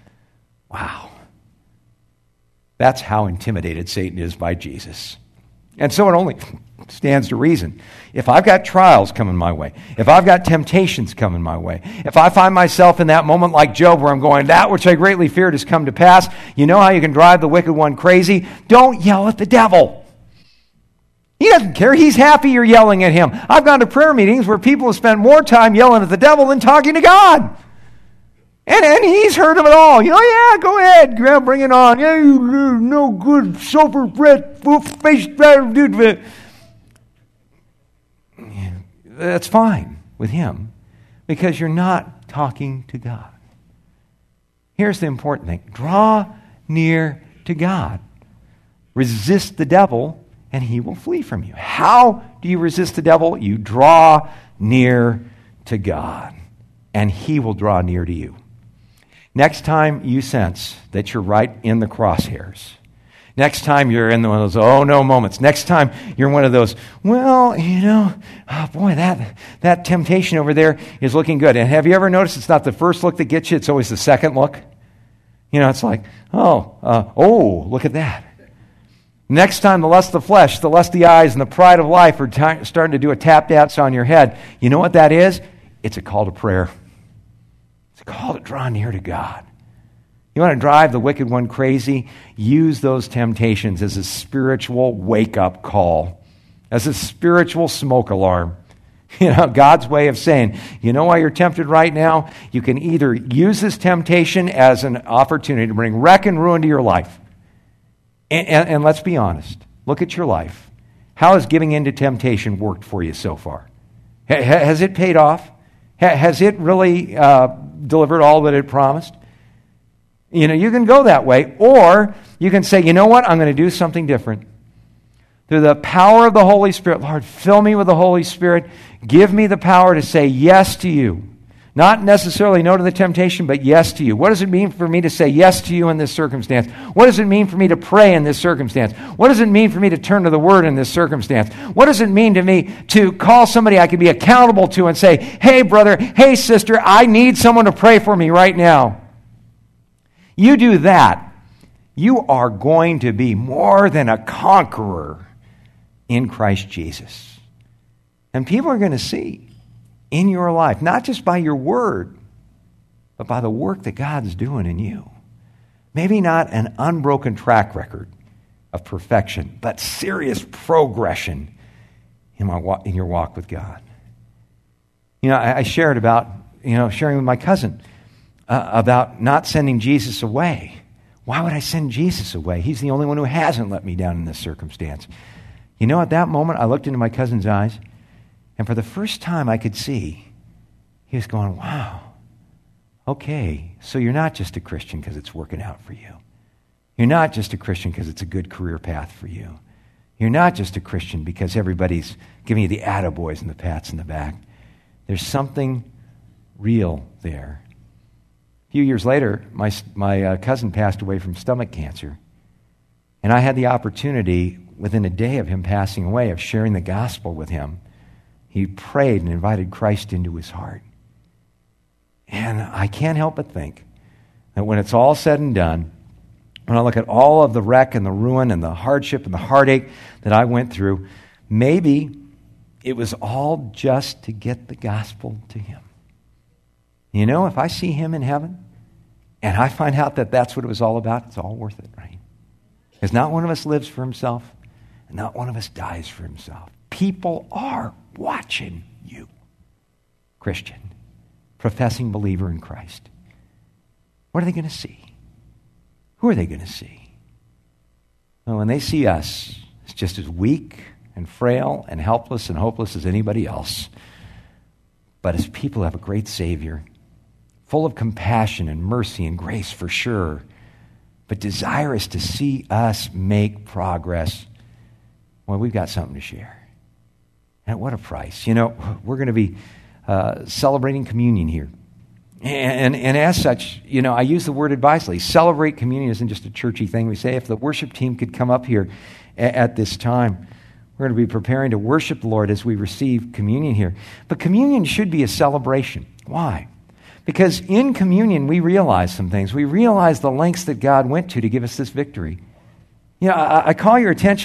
Wow. That's how intimidated Satan is by Jesus. And so it only stands to reason. If I've got trials coming my way, if I've got temptations coming my way, if I find myself in that moment like Job where I'm going, that which I greatly feared has come to pass, you know how you can drive the wicked one crazy? Don't yell at the devil. He doesn't care. He's happy you're yelling at him. I've gone to prayer meetings where people have spent more time yelling at the devil than talking to God. And he's heard of it all. You know, yeah, go ahead, bring it on. Yeah, you no good, sober bread, face dude. That's fine with him because you're not talking to God. Here's the important thing. Draw near to God. Resist the devil and he will flee from you. How do you resist the devil? You draw near to God and he will draw near to you. Next time you sense that you're right in the crosshairs, next time you're in one of those oh no moments, next time you're in one of those, well, you know, oh boy, that temptation over there is looking good. And have you ever noticed it's not the first look that gets you, it's always the second look? You know, it's like, oh, look at that. Next time the lust of the flesh, the lust of the eyes, and the pride of life are starting to do a tap dance on your head, you know what that is? It's a call to prayer. It's a call to draw near to God. You want to drive the wicked one crazy? Use those temptations as a spiritual wake-up call, as a spiritual smoke alarm. You know, God's way of saying, you know why you're tempted right now? You can either use this temptation as an opportunity to bring wreck and ruin to your life. And let's be honest. Look at your life. How has giving in to temptation worked for you so far? Has it paid off? Has it really delivered all that it promised? You know, you can go that way, or you can say, you know what, I'm going to do something different. Through the power of the Holy Spirit, Lord, fill me with the Holy Spirit. Give me the power to say yes to you. Not necessarily no to the temptation, but yes to you. What does it mean for me to say yes to you in this circumstance? What does it mean for me to pray in this circumstance? What does it mean for me to turn to the Word in this circumstance? What does it mean to me to call somebody I can be accountable to and say, hey, brother, hey, sister, I need someone to pray for me right now? You do that, you are going to be more than a conqueror in Christ Jesus. And people are going to see in your life, not just by your word, but by the work that God's doing in you. Maybe not an unbroken track record of perfection, but serious progression in your walk with God. You know, I shared about, sharing with my cousin about not sending Jesus away. Why would I send Jesus away? He's the only one who hasn't let me down in this circumstance. You know, at that moment, I looked into my cousin's eyes, and for the first time I could see, he was going, wow, okay, so you're not just a Christian because it's working out for you. You're not just a Christian because it's a good career path for you. You're not just a Christian because everybody's giving you the attaboys and the pats in the back. There's something real there. A few years later, my cousin passed away from stomach cancer. And I had the opportunity, within a day of him passing away, of sharing the gospel with him. He prayed and invited Christ into his heart. And I can't help but think that when it's all said and done, when I look at all of the wreck and the ruin and the hardship and the heartache that I went through, maybe it was all just to get the gospel to him. You know, if I see him in heaven and I find out that that's what it was all about, it's all worth it, right? Because not one of us lives for himself and not one of us dies for himself. People are watching you, Christian, professing believer in Christ. What are they going to see? Who are they going to see? Well, when they see us, it's just as weak and frail and helpless and hopeless as anybody else. But as people who have a great Savior, full of compassion and mercy and grace for sure, but desirous to see us make progress, well, we've got something to share. And what a price. You know, we're going to be celebrating communion here. And as such, you know, I use the word advisedly. Celebrate communion isn't just a churchy thing. We say if the worship team could come up here at this time, we're going to be preparing to worship the Lord as we receive communion here. But communion should be a celebration. Why? Because in communion, we realize some things. We realize the lengths that God went to give us this victory. You know, I call your attention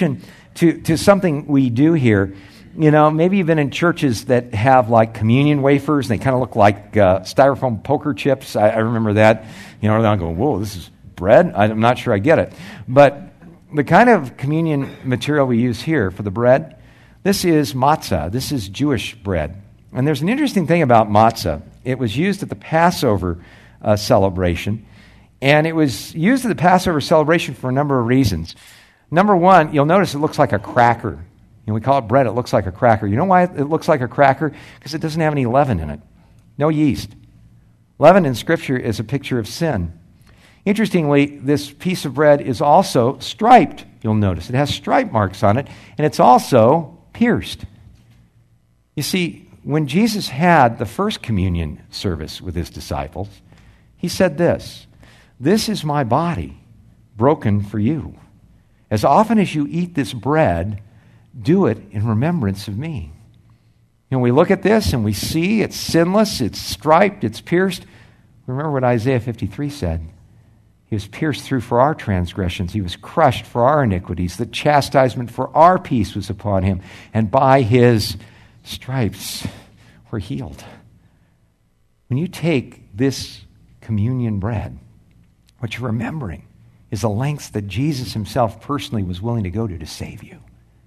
to something we do here. Maybe you've been in churches that have like communion wafers, and they kind of look like styrofoam poker chips. I remember that. I'm going, whoa, this is bread? I'm not sure I get it. But the kind of communion material we use here for the bread, this is matzah. This is Jewish bread. And there's an interesting thing about matzah. It was used at the Passover celebration, and it was used at the Passover celebration for a number of reasons. Number one, you'll notice it looks like a cracker. We call it bread. It looks like a cracker. You know why it looks like a cracker? Because it doesn't have any leaven in it. No yeast. Leaven in Scripture is a picture of sin. Interestingly, this piece of bread is also striped. You'll notice it has stripe marks on it, and it's also pierced. You see, when Jesus had the first communion service with his disciples, he said this, "This is my body broken for you. As often as you eat this bread, do it in remembrance of me." We look at this and we see it's sinless, it's striped, it's pierced. Remember what Isaiah 53 said. He was pierced through for our transgressions. He was crushed for our iniquities. The chastisement for our peace was upon him. And by his stripes we're healed. When you take this communion bread, what you're remembering is the lengths that Jesus himself personally was willing to go to save you.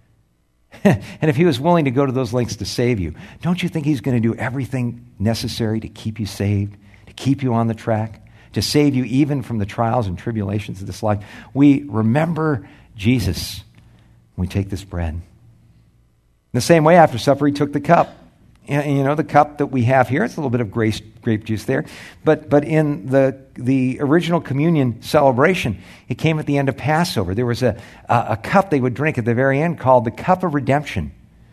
And if he was willing to go to those lengths to save you, don't you think he's going to do everything necessary to keep you saved, to keep you on the track, to save you even from the trials and tribulations of this life? We remember Jesus when we take this bread. In the same way, after supper, he took the cup. And the cup that we have here, it's a little bit of grape juice there. But in the original communion celebration, it came at the end of Passover. There was a cup they would drink at the very end called the cup of redemption.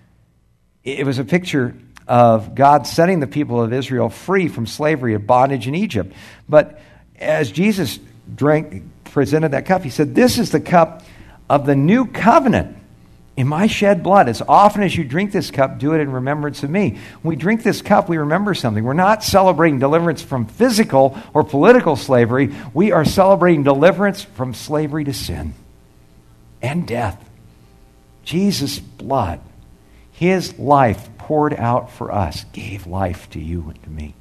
It was a picture of God setting the people of Israel free from slavery and bondage in Egypt. But as Jesus presented that cup, he said, "This is the cup of the new covenant in my shed blood. As often as you drink this cup, do it in remembrance of me." When we drink this cup, we remember something. We're not celebrating deliverance from physical or political slavery. We are celebrating deliverance from slavery to sin and death. Jesus' blood, his life poured out for us, gave life to you and to me.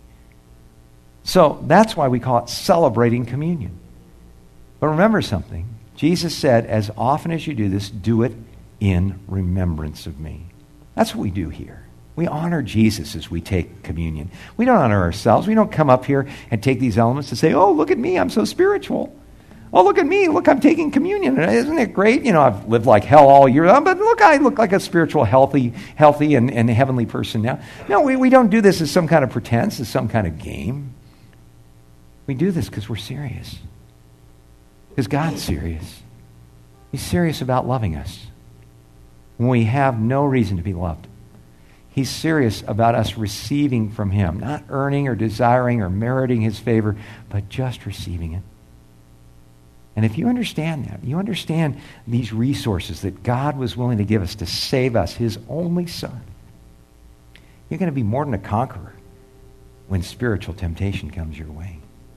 So that's why we call it celebrating communion. But remember something. Jesus said, as often as you do this, do it in remembrance of me. That's what we do here. We honor Jesus as we take communion. We don't honor ourselves. We don't come up here and take these elements and say, "Oh, look at me, I'm so spiritual. Oh, look at me, look, I'm taking communion. Isn't it great? I've lived like hell all year long, but look, I look like a spiritual, healthy and heavenly person now." No, we don't do this as some kind of pretense, as some kind of game. We do this because we're serious. Because God's serious. He's serious about loving us when we have no reason to be loved. He's serious about us receiving from him, not earning or desiring or meriting his favor, but just receiving it. And if you understand that, you understand these resources that God was willing to give us to save us, his only Son, you're going to be more than a conqueror when spiritual temptation comes your way.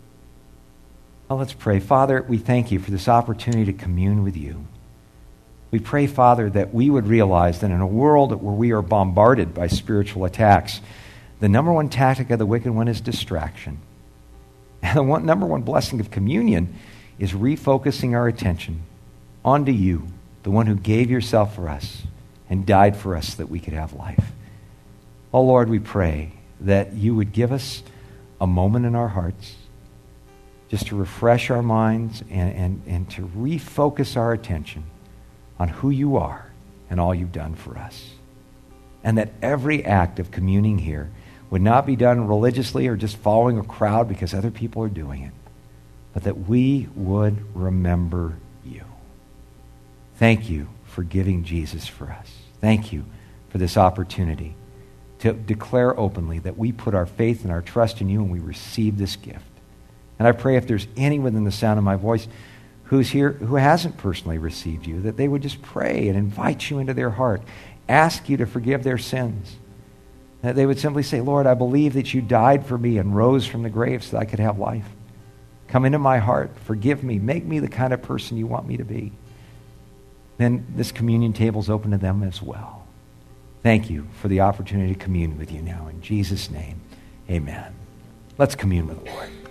Well, let's pray. Father, we thank you for this opportunity to commune with you. We pray, Father, that we would realize that in a world where we are bombarded by spiritual attacks, the number one tactic of the wicked one is distraction. And the number one blessing of communion is refocusing our attention onto you, the one who gave yourself for us and died for us that we could have life. Oh, Lord, we pray that you would give us a moment in our hearts just to refresh our minds and to refocus our attention on who you are and all you've done for us. And that every act of communing here would not be done religiously or just following a crowd because other people are doing it, but that we would remember you. Thank you for giving Jesus for us. Thank you for this opportunity to declare openly that we put our faith and our trust in you and we receive this gift. And I pray if there's anyone within the sound of my voice who's here who hasn't personally received you, that they would just pray and invite you into their heart, ask you to forgive their sins. That they would simply say, "Lord, I believe that you died for me and rose from the grave so that I could have life. Come into my heart, forgive me, make me the kind of person you want me to be." then this communion table is open to them as well. Thank you for the opportunity to commune with you now. In Jesus' name, amen. Let's commune with the Lord.